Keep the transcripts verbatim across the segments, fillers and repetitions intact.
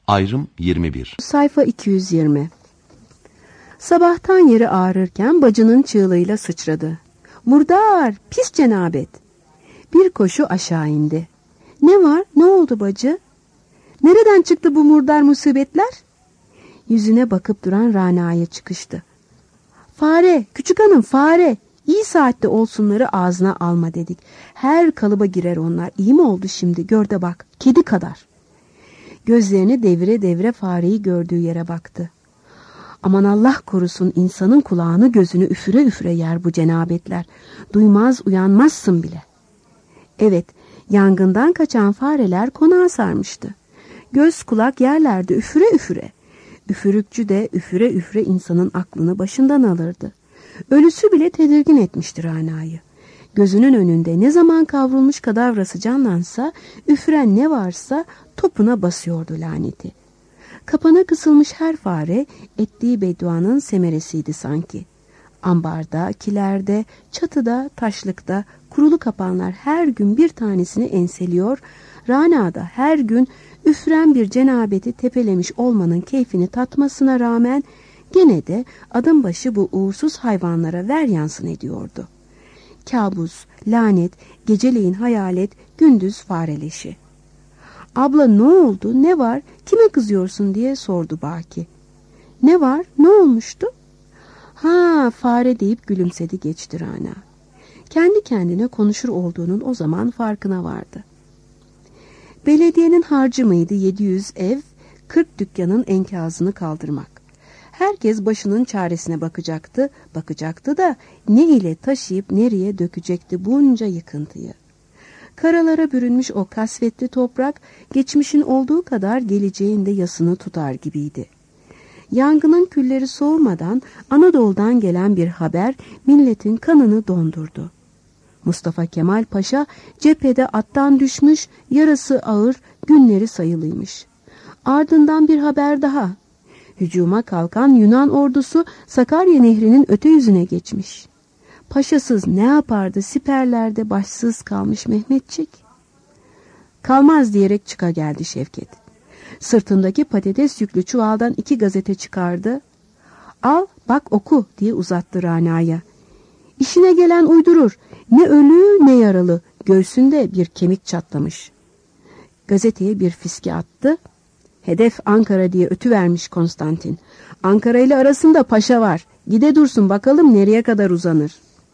Ayrım yirmi bir. Sayfa iki yüz yirmi. Sabahtan yeri ağrırken bacının çığlığıyla sıçradı. Murdar, pis cenabet. Bir koşu aşağı indi. Ne var, ne oldu bacı? Nereden çıktı bu murdar musibetler? Yüzüne bakıp duran Rana'ya çıkıştı. Fare, küçük hanım fare. İyi saatte olsunları ağzına alma dedik. Her kalıba girer onlar. İyi mi oldu şimdi? Gör de bak. Kedi kadar. Gözlerini devire devire fareyi gördüğü yere baktı. Aman Allah korusun, insanın kulağını gözünü üfüre üfüre yer bu cenabetler. Duymaz uyanmazsın bile. Evet, yangından kaçan fareler konağa sarmıştı. Göz kulak yerlerde üfüre üfüre. Üfürükçü de üfüre üfüre insanın aklını başından alırdı. Ölüsü bile tedirgin etmiştir Rana'yı. Gözünün önünde ne zaman kavrulmuş kadavrası canlansa, üfüren ne varsa topuna basıyordu laneti. Kapana kısılmış her fare ettiği bedduanın semeresiydi sanki. Ambarda, kilerde, çatıda, taşlıkta kurulu kapanlar her gün bir tanesini enseliyor, Rana'da her gün üfren bir cenabeti tepelemiş olmanın keyfini tatmasına rağmen gene de adım başı bu uğursuz hayvanlara ver yansın ediyordu. Kabus, lanet, geceleyin hayalet, gündüz fareleşi. Abla ne oldu, ne var, kime kızıyorsun diye sordu Baki. Ne var, ne olmuştu? Ha, fare deyip gülümsedi geçti Rana. Kendi kendine konuşur olduğunun o zaman farkına vardı. Belediyenin harcı mıydı yedi yüz ev, kırk dükkanın enkazını kaldırmak. Herkes başının çaresine bakacaktı, bakacaktı da ne ile taşıyıp nereye dökecekti bunca yıkıntıyı. Karalara bürünmüş o kasvetli toprak, geçmişin olduğu kadar geleceğin de yasını tutar gibiydi. Yangının külleri soğumadan Anadolu'dan gelen bir haber milletin kanını dondurdu. Mustafa Kemal Paşa cephede attan düşmüş, yarası ağır, günleri sayılıymış. Ardından bir haber daha. Hücuma kalkan Yunan ordusu Sakarya Nehri'nin öte yüzüne geçmiş. Paşasız ne yapardı siperlerde başsız kalmış Mehmetçik? Kalmaz diyerek çıka geldi Şevket. Sırtındaki patates yüklü çuvaldan iki gazete çıkardı. Al bak oku diye uzattı Rana'ya. İşine gelen uydurur. Ne ölü ne yaralı. Göğsünde bir kemik çatlamış. Gazeteye bir fiske attı. Hedef Ankara diye ötüvermiş Konstantin. Ankara ile arasında paşa var. Gide dursun bakalım nereye kadar uzanır.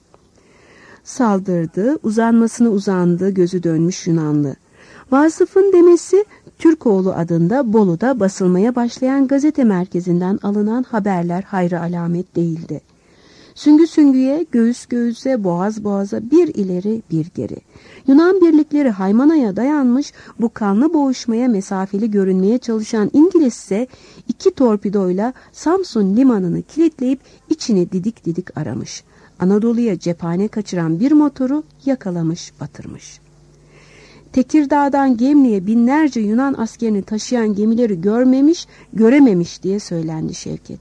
Saldırdı, uzanmasına uzandı, gözü dönmüş Yunanlı. Vasıf'ın demesi Türkoğlu adında Bolu'da basılmaya başlayan gazete merkezinden alınan haberler hayra alamet değildi. Süngü süngüye, göğüs göğüse, boğaz boğaza bir ileri bir geri. Yunan birlikleri Haymana'ya dayanmış, bu kanlı boğuşmaya mesafeli görünmeye çalışan İngiliz ise iki torpidoyla Samsun limanını kilitleyip içini didik didik aramış. Anadolu'ya cephane kaçıran bir motoru yakalamış, batırmış. Tekirdağ'dan Gemli'ye binlerce Yunan askerini taşıyan gemileri görmemiş, görememiş diye söylendi Şevket.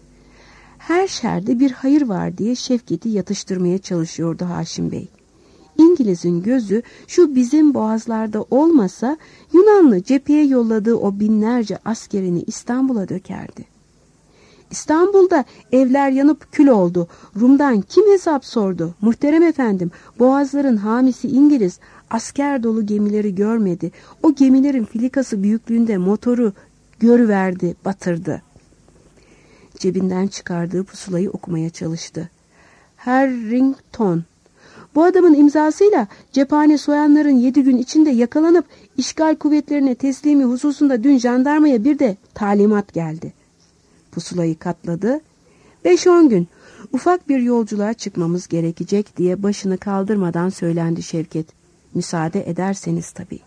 Her şerde bir hayır var diye Şevket'i yatıştırmaya çalışıyordu Haşim Bey. İngiliz'in gözü şu bizim boğazlarda olmasa Yunanlı cepheye yolladığı o binlerce askerini İstanbul'a dökerdi. İstanbul'da evler yanıp kül oldu. Rum'dan kim hesap sordu? Muhterem efendim, boğazların hamisi İngiliz asker dolu gemileri görmedi. O gemilerin filikası büyüklüğünde motoru görüverdi, batırdı. Cebinden çıkardığı pusulayı okumaya çalıştı. Harrington. Bu adamın imzasıyla cephane soyanların yedi gün içinde yakalanıp işgal kuvvetlerine teslimi hususunda dün jandarmaya bir de talimat geldi. Pusulayı katladı. Beş on gün ufak bir yolculuğa çıkmamız gerekecek diye başını kaldırmadan söylendi Şevket. Müsaade ederseniz tabii.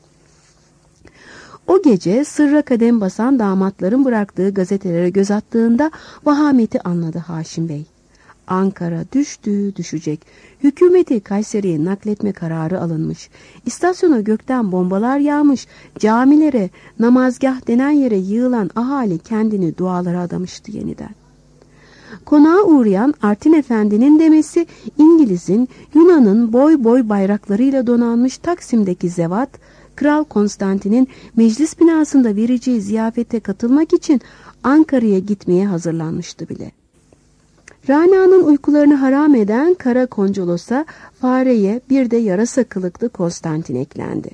O gece sırra kadem basan damatların bıraktığı gazetelere göz attığında vahameti anladı Haşim Bey. Ankara düştü, düşecek. Hükümeti Kayseri'ye nakletme kararı alınmış. İstasyona gökten bombalar yağmış. Camilere, namazgah denen yere yığılan ahali kendini dualara adamıştı yeniden. Konağa uğrayan Artin Efendi'nin demesi İngiliz'in, Yunan'ın boy boy bayraklarıyla donanmış Taksim'deki zevat, Kral Konstantin'in meclis binasında vereceği ziyafete katılmak için Ankara'ya gitmeye hazırlanmıştı bile. Rana'nın uykularını haram eden Kara Koncolos'a fareye bir de yarasa kılıklı Konstantin eklendi.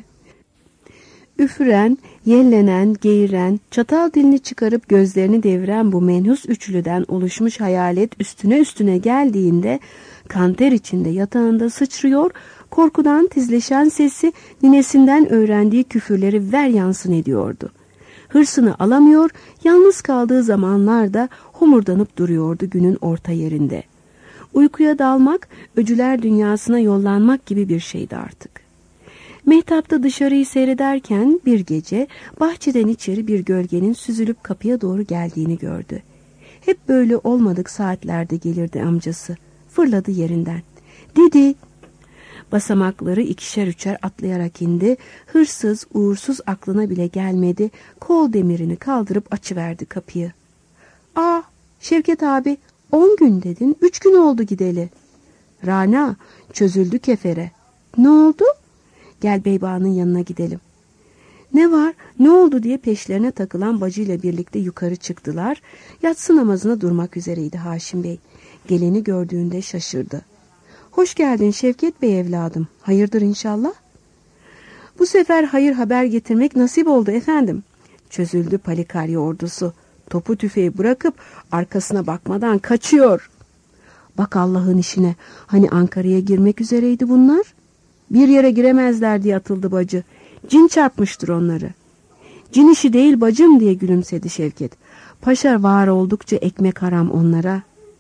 Üfüren, yellenen, geğiren, çatal dilini çıkarıp gözlerini deviren bu menhus üçlüden oluşmuş hayalet üstüne üstüne geldiğinde kanter içinde yatağında sıçrıyor, korkudan tizleşen sesi ninesinden öğrendiği küfürleri ver yansın ediyordu. Hırsını alamıyor, yalnız kaldığı zamanlarda homurdanıp duruyordu günün orta yerinde. Uykuya dalmak, öcüler dünyasına yollanmak gibi bir şeydi artık. Mehtapta dışarıyı seyrederken bir gece bahçeden içeri bir gölgenin süzülüp kapıya doğru geldiğini gördü. Hep böyle olmadık saatlerde gelirdi amcası. Fırladı yerinden. Didi! Basamakları ikişer üçer atlayarak indi. Hırsız, uğursuz aklına bile gelmedi. Kol demirini kaldırıp açıverdi kapıyı. Aa, Şevket abi, on gün dedin, üç gün oldu gideli. Rana, çözüldü kefere. Ne oldu? Gel Beyba'nın yanına gidelim. Ne var, ne oldu diye peşlerine takılan bacıyla birlikte yukarı çıktılar. Yatsı namazına durmak üzereydi Haşim Bey. Geleni gördüğünde şaşırdı. Hoş geldin Şevket Bey evladım. Hayırdır inşallah? Bu sefer hayır haber getirmek nasip oldu efendim. Çözüldü Palikarya ordusu. Topu tüfeği bırakıp arkasına bakmadan kaçıyor. Bak Allah'ın işine. Hani Ankara'ya girmek üzereydi bunlar? Bir yere giremezler diye atıldı bacı. Cin çarpmıştır onları. Cin işi değil bacım diye gülümsedi Şevket. Paşa var oldukça ekmek haram onlara.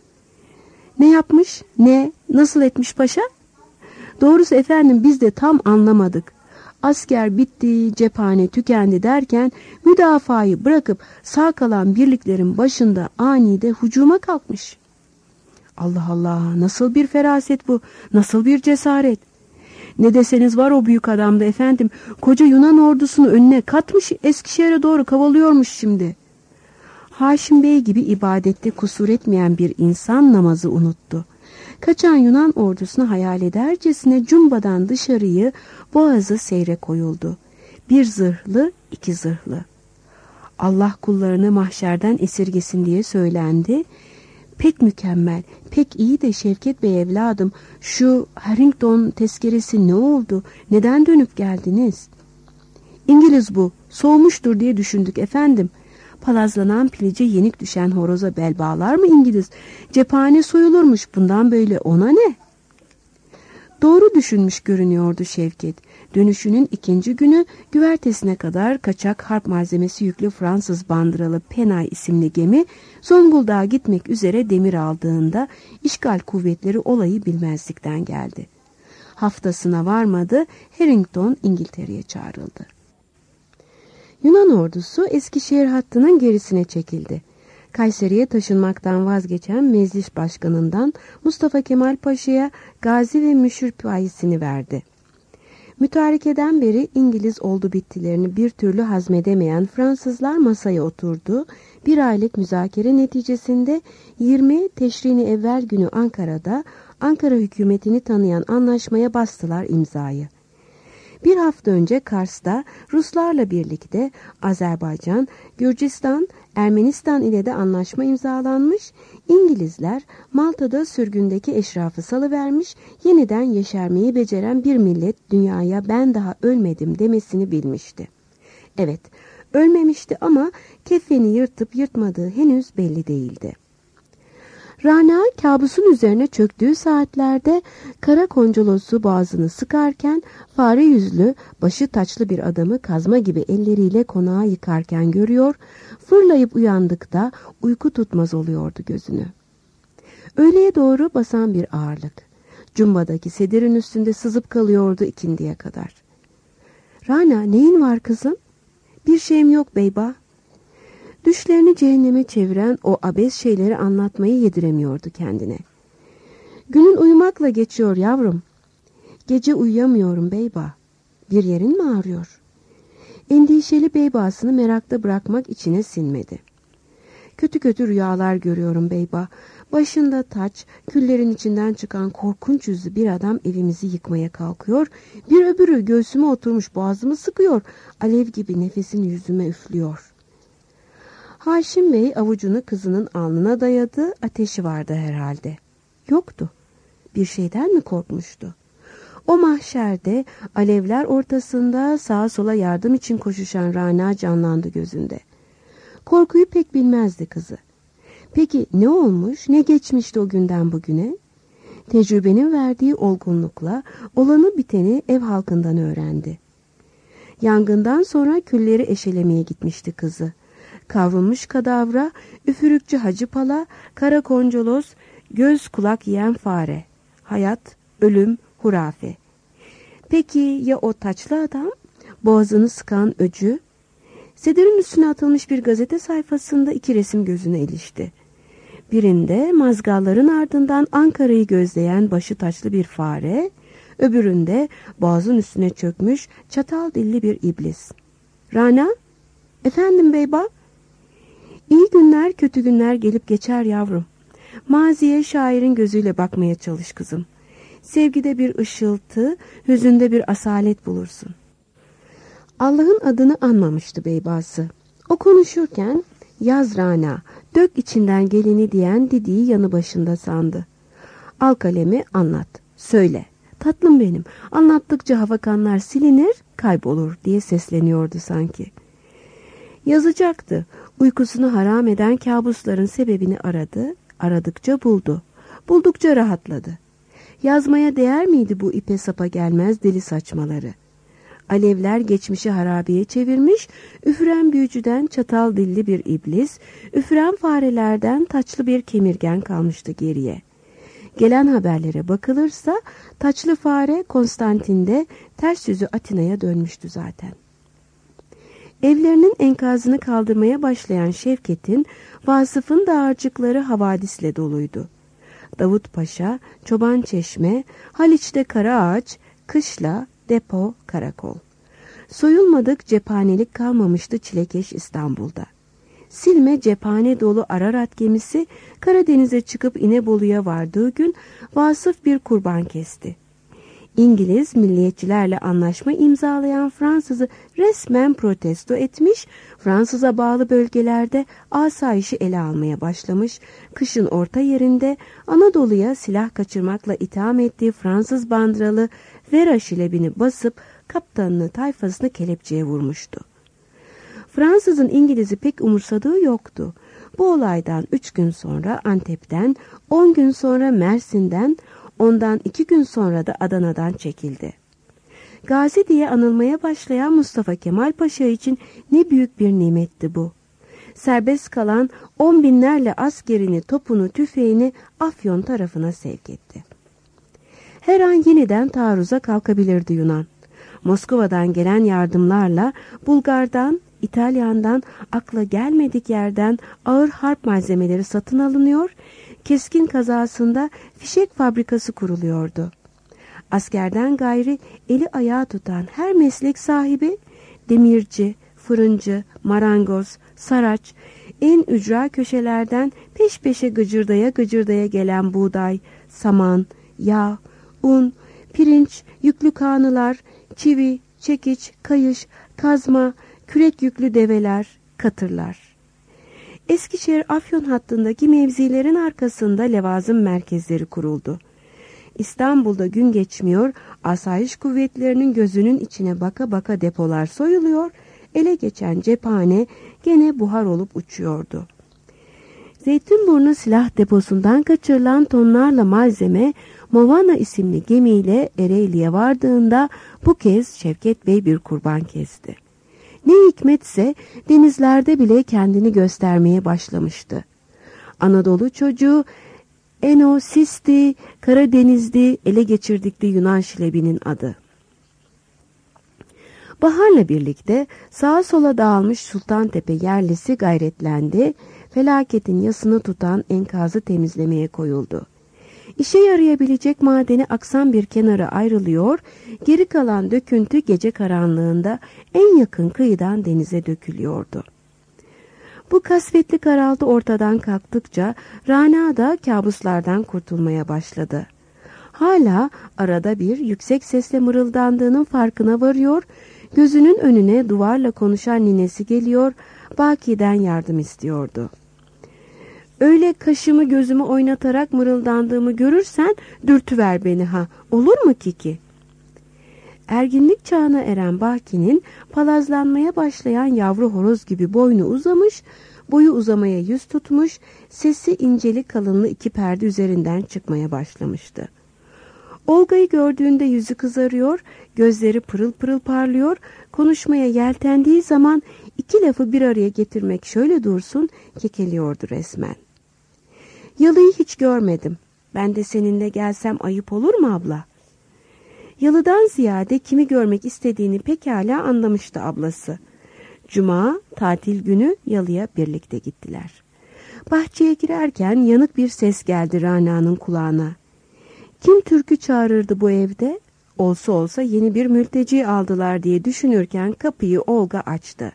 Ne yapmış? Ne? Nasıl etmiş paşa? Doğrusu efendim biz de tam anlamadık. Asker bitti, cephane tükendi derken müdafayı bırakıp sağ kalan birliklerin başında anide hücuma kalkmış. Allah Allah, nasıl bir feraset bu, nasıl bir cesaret. Ne deseniz var o büyük adamda efendim, koca Yunan ordusunu önüne katmış, Eskişehir'e doğru kavalıyormuş şimdi. Haşim Bey gibi ibadette kusur etmeyen bir insan namazı unuttu. Kaçan Yunan ordusunu hayal edercesine cumbadan dışarıyı boğazı seyre koyuldu. Bir zırhlı, iki zırhlı. Allah kullarını mahşerden esirgesin diye söylendi. Pek mükemmel, pek iyi de Şevket Bey evladım, şu Harrington tezkeresi ne oldu? Neden dönüp geldiniz? İngiliz bu, soğumuştur diye düşündük efendim. Palazlanan pilice yenik düşen horoza bel bağlar mı İngiliz? Cephane soyulurmuş, bundan böyle ona ne? Doğru düşünmüş görünüyordu Şevket. Dönüşünün ikinci günü güvertesine kadar kaçak harp malzemesi yüklü Fransız bandıralı Penay isimli gemi Zonguldak'a gitmek üzere demir aldığında işgal kuvvetleri olayı bilmezlikten geldi. Haftasına varmadı, Harrington İngiltere'ye çağrıldı. Yunan ordusu Eskişehir hattının gerisine çekildi. Kayseri'ye taşınmaktan vazgeçen meclis başkanından Mustafa Kemal Paşa'ya gazi ve müşir payesini verdi. Mütarekeden beri İngiliz oldu bittilerini bir türlü hazmedemeyen Fransızlar masaya oturdu. Bir aylık müzakere neticesinde yirmi Teşrin-i Evvel günü Ankara'da Ankara hükümetini tanıyan anlaşmaya bastılar imzayı. Bir hafta önce Kars'ta Ruslarla birlikte Azerbaycan, Gürcistan, Ermenistan ile de anlaşma imzalanmış, İngilizler Malta'da sürgündeki eşrafı salıvermiş, yeniden yeşermeyi beceren bir millet dünyaya ben daha ölmedim demesini bilmişti. Evet, ölmemişti ama kefeni yırtıp yırtmadığı henüz belli değildi. Rana kabusun üzerine çöktüğü saatlerde Kara Koncolos'u boğazını sıkarken fare yüzlü, başı taçlı bir adamı kazma gibi elleriyle konağı yıkarken görüyor, fırlayıp uyandıkta uyku tutmaz oluyordu gözünü. Öğleye doğru basan bir ağırlık. Cumbadaki sedirin üstünde sızıp kalıyordu ikindiye kadar. Rana, neyin var kızım? Bir şeyim yok beyba. Düşlerini cehenneme çeviren o abes şeyleri anlatmayı yediremiyordu kendine. Günün uyumakla geçiyor yavrum. Gece uyuyamıyorum beyba. Bir yerin mi ağrıyor? Endişeli beybasını merakta bırakmak içine sinmedi. Kötü kötü rüyalar görüyorum beyba. Başında taç, küllerin içinden çıkan korkunç yüzlü bir adam evimizi yıkmaya kalkıyor. Bir öbürü göğsüme oturmuş boğazımı sıkıyor. Alev gibi nefesini yüzüme üflüyor. Haşim Bey avucunu kızının alnına dayadı. Ateşi vardı herhalde. Yoktu. Bir şeyden mi korkmuştu? O mahşerde alevler ortasında sağa sola yardım için koşuşan Rana canlandı gözünde. Korkuyu pek bilmezdi kızı. Peki ne olmuş, ne geçmişti o günden bugüne? Tecrübenin verdiği olgunlukla olanı biteni ev halkından öğrendi. Yangından sonra külleri eşelemeye gitmişti kızı. Kavrulmuş kadavra, üfürükçü Hacı Pala, kara koncolos, göz kulak yiyen fare. Hayat, ölüm, hurafe. Peki ya o taçlı adam? Boğazını sıkan öcü? Sedirin üstüne atılmış bir gazete sayfasında iki resim gözüne ilişti. Birinde mazgalların ardından Ankara'yı gözleyen başı taçlı bir fare, öbüründe boğazın üstüne çökmüş çatal dilli bir iblis. Rana, efendim beyba? İyi günler kötü günler gelip geçer yavrum. Maziye şairin gözüyle bakmaya çalış kızım. Sevgide bir ışıltı, hüzünde bir asalet bulursun. Allah'ın adını anmamıştı beybası. O konuşurken yaz Rana, dök içinden geleni diyen Didi'yi yanı başında sandı. Al kalemi anlat, söyle. Tatlım benim, anlattıkça havakanlar silinir, kaybolur diye sesleniyordu sanki. Yazacaktı. Uykusunu haram eden kabusların sebebini aradı, aradıkça buldu. Buldukça rahatladı. Yazmaya değer miydi bu ipe sapa gelmez deli saçmaları? Alevler geçmişi harabeye çevirmiş, üfüren büyücüden çatal dilli bir iblis, üfüren farelerden taçlı bir kemirgen kalmıştı geriye. Gelen haberlere bakılırsa taçlı fare Konstantin'de ters yüzü Atina'ya dönmüştü zaten. Evlerinin enkazını kaldırmaya başlayan Şevket'in, Vasıf'ın dağarcıkları havadisle doluydu. Davut Paşa, Çoban Çeşme, Haliç'te Karaağaç, Kışla, depo, karakol. Soyulmadık cephanelik kalmamıştı çilekeş İstanbul'da. Silme cephane dolu Ararat gemisi Karadeniz'e çıkıp İnebolu'ya vardığı gün Vasıf bir kurban kesti. İngiliz milliyetçilerle anlaşma imzalayan Fransız'ı resmen protesto etmiş, Fransız'a bağlı bölgelerde asayişi ele almaya başlamış, kışın orta yerinde Anadolu'ya silah kaçırmakla itham ettiği Fransız bandıralı Vera şilebini basıp kaptanını tayfasını kelepçeye vurmuştu. Fransız'ın İngiliz'i pek umursadığı yoktu. Bu olaydan üç gün sonra Antep'ten, on gün sonra Mersin'den, ondan iki gün sonra da Adana'dan çekildi. Gazi diye anılmaya başlayan Mustafa Kemal Paşa için ne büyük bir nimetti bu. Serbest kalan on binlerle askerini, topunu, tüfeğini Afyon tarafına sevk etti. Her an yeniden taarruza kalkabilirdi Yunan. Moskova'dan gelen yardımlarla Bulgar'dan, İtalyan'dan akla gelmedik yerden ağır harp malzemeleri satın alınıyor, keskin kazasında fişek fabrikası kuruluyordu. Askerden gayri eli ayağı tutan her meslek sahibi, demirci, fırıncı, marangoz, saraç, en ücra köşelerden peş peşe gıcırdaya gıcırdaya gelen buğday, saman, yağ, un, pirinç, yüklü kağnılar, çivi, çekiç, kayış, kazma, kürek yüklü develer, katırlar. Eskişehir-Afyon hattındaki mevzilerin arkasında levazım merkezleri kuruldu. İstanbul'da gün geçmiyor, asayiş kuvvetlerinin gözünün içine baka baka depolar soyuluyor, ele geçen cephane gene buhar olup uçuyordu. Zeytinburnu silah deposundan kaçırılan tonlarla malzeme Movana isimli gemiyle Ereğli'ye vardığında bu kez Şevket Bey bir kurban kesti. Ne hikmetse denizlerde bile kendini göstermeye başlamıştı. Anadolu çocuğu Enosisti, Karadeniz'di, ele geçirdikli Yunan şilebinin adı. Baharla birlikte sağa sola dağılmış Sultantepe yerlisi gayretlendi, felaketin yasını tutan enkazı temizlemeye koyuldu. İşe yarayabilecek madeni aksan bir kenara ayrılıyor, geri kalan döküntü gece karanlığında en yakın kıyıdan denize dökülüyordu. Bu kasvetli karaltı ortadan kalktıkça Rana da kabuslardan kurtulmaya başladı. Hala arada bir yüksek sesle mırıldandığının farkına varıyor, gözünün önüne duvarla konuşan ninesi geliyor, Baki'den yardım istiyordu. Öyle kaşımı gözümü oynatarak mırıldandığımı görürsen dürtüver beni ha, olur mu Kiki? Erginlik çağına eren Baki'nin palazlanmaya başlayan yavru horoz gibi boynu uzamış, boyu uzamaya yüz tutmuş, sesi inceli kalınlı iki perde üzerinden çıkmaya başlamıştı. Olga'yı gördüğünde yüzü kızarıyor, gözleri pırıl pırıl parlıyor, konuşmaya yeltendiği zaman iki lafı bir araya getirmek şöyle dursun, kekeliyordu resmen. Yalı'yı hiç görmedim. Ben de seninle gelsem ayıp olur mu abla? Yalı'dan ziyade kimi görmek istediğini pekala anlamıştı ablası. Cuma, tatil günü Yalı'ya birlikte gittiler. Bahçeye girerken yanık bir ses geldi Rana'nın kulağına. Kim türkü çağırırdı bu evde? Olsa olsa yeni bir mülteci aldılar diye düşünürken kapıyı Olga açtı.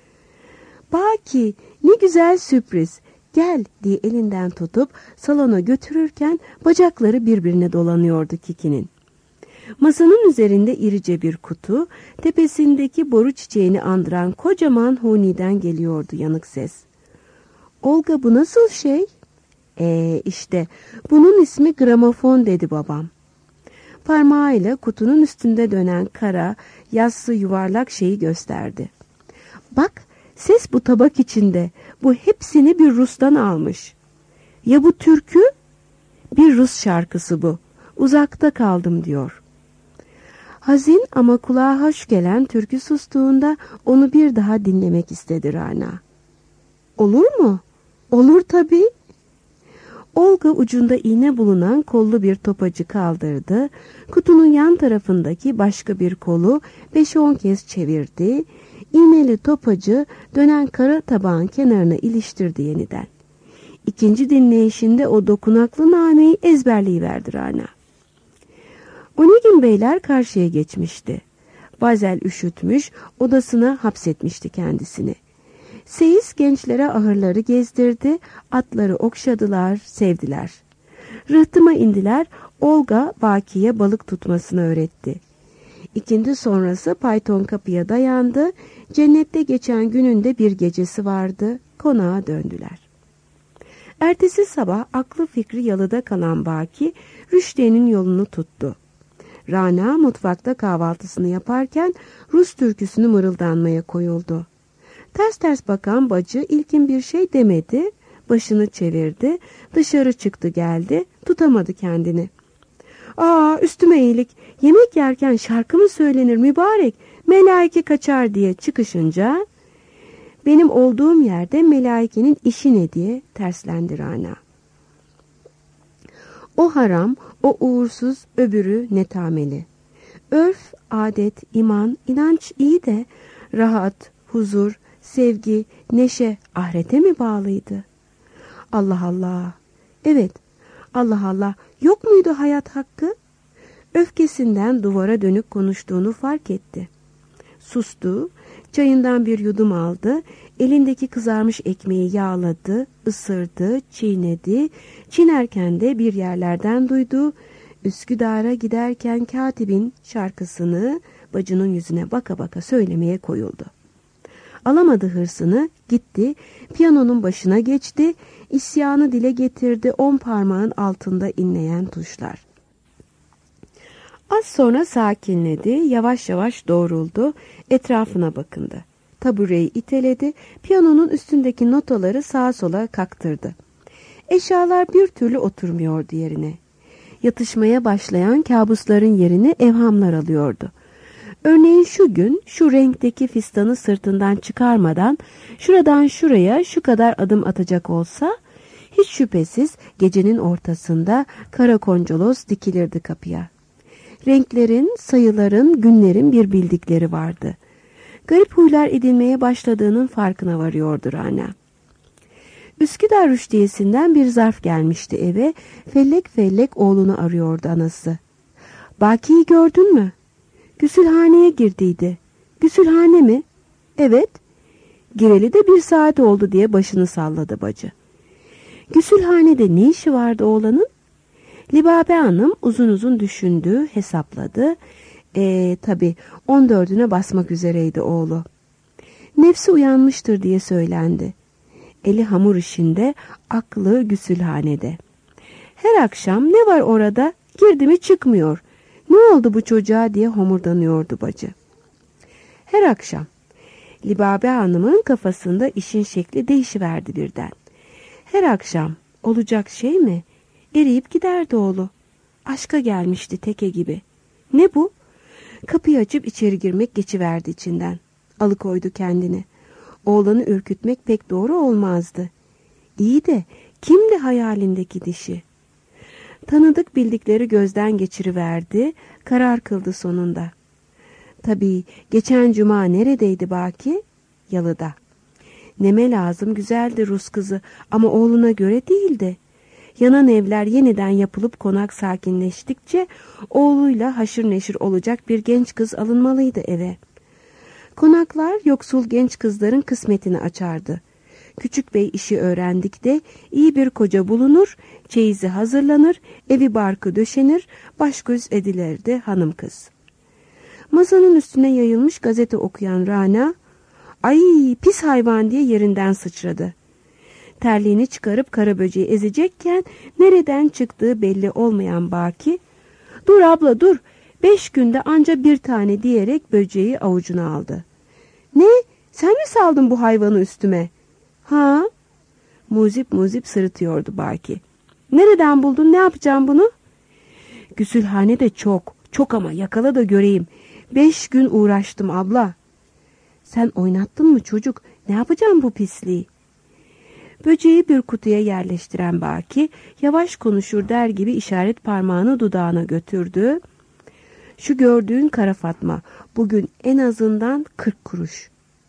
Baki, ne güzel sürpriz. Gel diye elinden tutup salona götürürken bacakları birbirine dolanıyordu Kiki'nin. Masanın üzerinde irice bir kutu, tepesindeki boru çiçeğini andıran kocaman huniden geliyordu yanık ses. Olga, bu nasıl şey? Ee işte bunun ismi gramofon dedi babam. Parmağıyla kutunun üstünde dönen kara, yassı yuvarlak şeyi gösterdi. Bak, ses bu tabak içinde. Bu hepsini bir Rus'tan almış. Ya bu türkü? Bir Rus şarkısı bu. Uzakta kaldım diyor. Hazin ama kulağa hoş gelen türkü sustuğunda onu bir daha dinlemek istedi Rana. Olur mu? Olur tabii. Olga ucunda iğne bulunan kollu bir topacı kaldırdı. Kutunun yan tarafındaki başka bir kolu beş on kez çevirdi. İğneli topacı dönen kara tabağın kenarına iliştirdi yeniden. İkinci dinleyişinde o dokunaklı nameyi ezberleyiverdi Rana. Onegin beyler karşıya geçmişti. Bazel üşütmüş, odasına hapsetmişti kendisini. Seyis gençlere ahırları gezdirdi, atları okşadılar, sevdiler. Rıhtıma indiler, Olga Baki'ye balık tutmasını öğretti. İkindi sonrası Python kapıya dayandı, cennette geçen gününde bir gecesi vardı, konağa döndüler. Ertesi sabah aklı fikri Yalı'da kalan Baki, Rüşdiye'nin yolunu tuttu. Rana mutfakta kahvaltısını yaparken Rus türküsünü mırıldanmaya koyuldu. Ters ters bakan bacı ilkin bir şey demedi, başını çevirdi, dışarı çıktı geldi, tutamadı kendini. ''Aa, üstüme iyilik, yemek yerken şarkı mı söylenir mübarek, melaike kaçar'' diye çıkışınca, ''Benim olduğum yerde melaikenin işi ne?'' diye terslendi Rana. O haram, o uğursuz, öbürü netameli. Örf, adet, iman, inanç iyi de rahat, huzur, sevgi, neşe ahirete mi bağlıydı? Allah Allah! Evet, Allah Allah! Yok muydu hayat hakkı? Öfkesinden duvara dönük konuştuğunu fark etti. Sustu, çayından bir yudum aldı, elindeki kızarmış ekmeği yağladı, ısırdı, çiğnedi, çiğnerken de bir yerlerden duydu, Üsküdar'a giderken katibin şarkısını bacının yüzüne baka baka söylemeye koyuldu. Alamadı hırsını, gitti, piyanonun başına geçti, isyanı dile getirdi on parmağın altında inleyen tuşlar. Az sonra sakinledi, yavaş yavaş doğruldu, etrafına bakındı. Tabureyi iteledi, piyanonun üstündeki notaları sağa sola kaktırdı. Eşyalar bir türlü oturmuyordu yerine. Yatışmaya başlayan kabusların yerini evhamlar alıyordu. Örneğin şu gün şu renkteki fistanı sırtından çıkarmadan şuradan şuraya şu kadar adım atacak olsa hiç şüphesiz gecenin ortasında karakoncolos dikilirdi kapıya. Renklerin, sayıların, günlerin bir bildikleri vardı. Garip huylar edinmeye başladığının farkına varıyordu Rana. Üsküdar Rüşdiyesi'nden bir zarf gelmişti eve, fellek fellek oğlunu arıyordu anası. ''Baki'yi gördün mü?'' ''Güsülhaneye girdiydi.'' ''Güsülhane mi?'' ''Evet.'' Gireli de bir saat oldu diye başını salladı bacı. Güsülhanede ne işi vardı oğlanın? Libabe Hanım uzun uzun düşündü, hesapladı. E, tabii on dördüne basmak üzereydi oğlu. Nefsi uyanmıştır diye söylendi. Eli hamur işinde, aklı güsülhanede. Her akşam ne var orada? Girdi mi çıkmıyor. Ne oldu bu çocuğa diye homurdanıyordu bacı. Her akşam. Libabe Hanım'ın kafasında işin şekli değişiverdi birden. Her akşam olacak şey mi? Eriyip giderdi oğlu. Aşka gelmişti teke gibi. Ne bu? Kapıyı açıp içeri girmek geçiverdi içinden. Alıkoydu kendini. Oğlanı ürkütmek pek doğru olmazdı. İyi de kimdi hayalindeki dişi? Tanıdık bildikleri gözden geçiriverdi, karar kıldı sonunda. Tabii geçen cuma neredeydi Baki? Yalıda. Neme lazım güzeldi Rus kızı ama oğluna göre değildi. Yanan evler yeniden yapılıp konak sakinleştikçe oğluyla haşır neşir olacak bir genç kız alınmalıydı eve. Konaklar yoksul genç kızların kısmetini açardı. Küçük bey işi öğrendikte iyi bir koca bulunur, çeyizi hazırlanır, evi barkı döşenir, baş göz edilirdi hanım kız. Masanın üstüne yayılmış gazete okuyan Rana, "Ay pis hayvan!" diye yerinden sıçradı. Terliğini çıkarıp kara böceği ezecekken nereden çıktığı belli olmayan Baki, "Dur abla dur, beş günde anca bir tane" diyerek böceği avucuna aldı. "Ne? Sen mi saldın bu hayvanı üstüme?" "Ha?" Muzip muzip sırıtıyordu Baki. "Nereden buldun? Ne yapacağım bunu?" "Güsülhane de çok, çok ama yakala da göreyim. Beş gün uğraştım abla." "Sen oynattın mı çocuk? Ne yapacağım bu pisliği?" Böceği bir kutuya yerleştiren Baki yavaş konuşur der gibi işaret parmağını dudağına götürdü. "Şu gördüğün Kara Fatma bugün en azından kırk kuruş."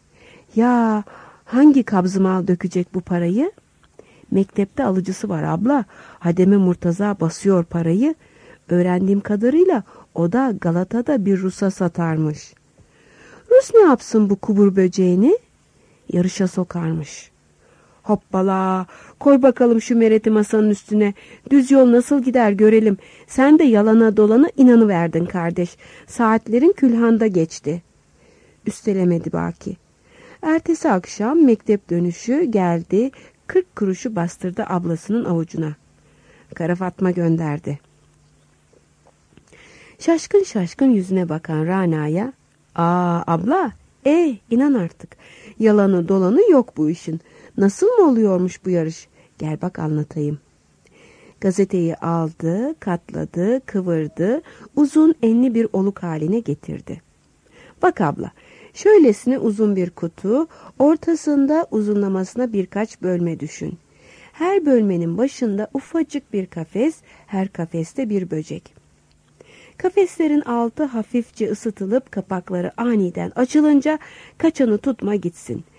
"Ya hangi kabzımal dökecek bu parayı?" "Mektepte alıcısı var abla. Hademe Murtaza basıyor parayı. Öğrendiğim kadarıyla o da Galata'da bir Rus'a satarmış." "Rus ne yapsın bu kubur böceğini?" "Yarışa sokarmış." "Hoppala, koy bakalım şu mereti masanın üstüne. Düz yol nasıl gider görelim. Sen de yalana dolana inanıverdin kardeş. Saatlerin külhanda geçti." Üstelemedi Baki. Ertesi akşam mektep dönüşü geldi. Kırk kuruşu bastırdı ablasının avucuna. Kara Fatma gönderdi. Şaşkın şaşkın yüzüne bakan Rana'ya, "Aa abla, e inan artık. Yalanı dolanı yok bu işin. Nasıl mı oluyormuş bu yarış? Gel bak anlatayım." Gazeteyi aldı, katladı, kıvırdı, uzun enli bir oluk haline getirdi. "Bak abla, şöylesine uzun bir kutu, ortasında uzunlamasına birkaç bölme düşün. Her bölmenin başında ufacık bir kafes, her kafeste bir böcek. Kafeslerin altı hafifçe ısıtılıp kapakları aniden açılınca kaçanı tutma gitsin.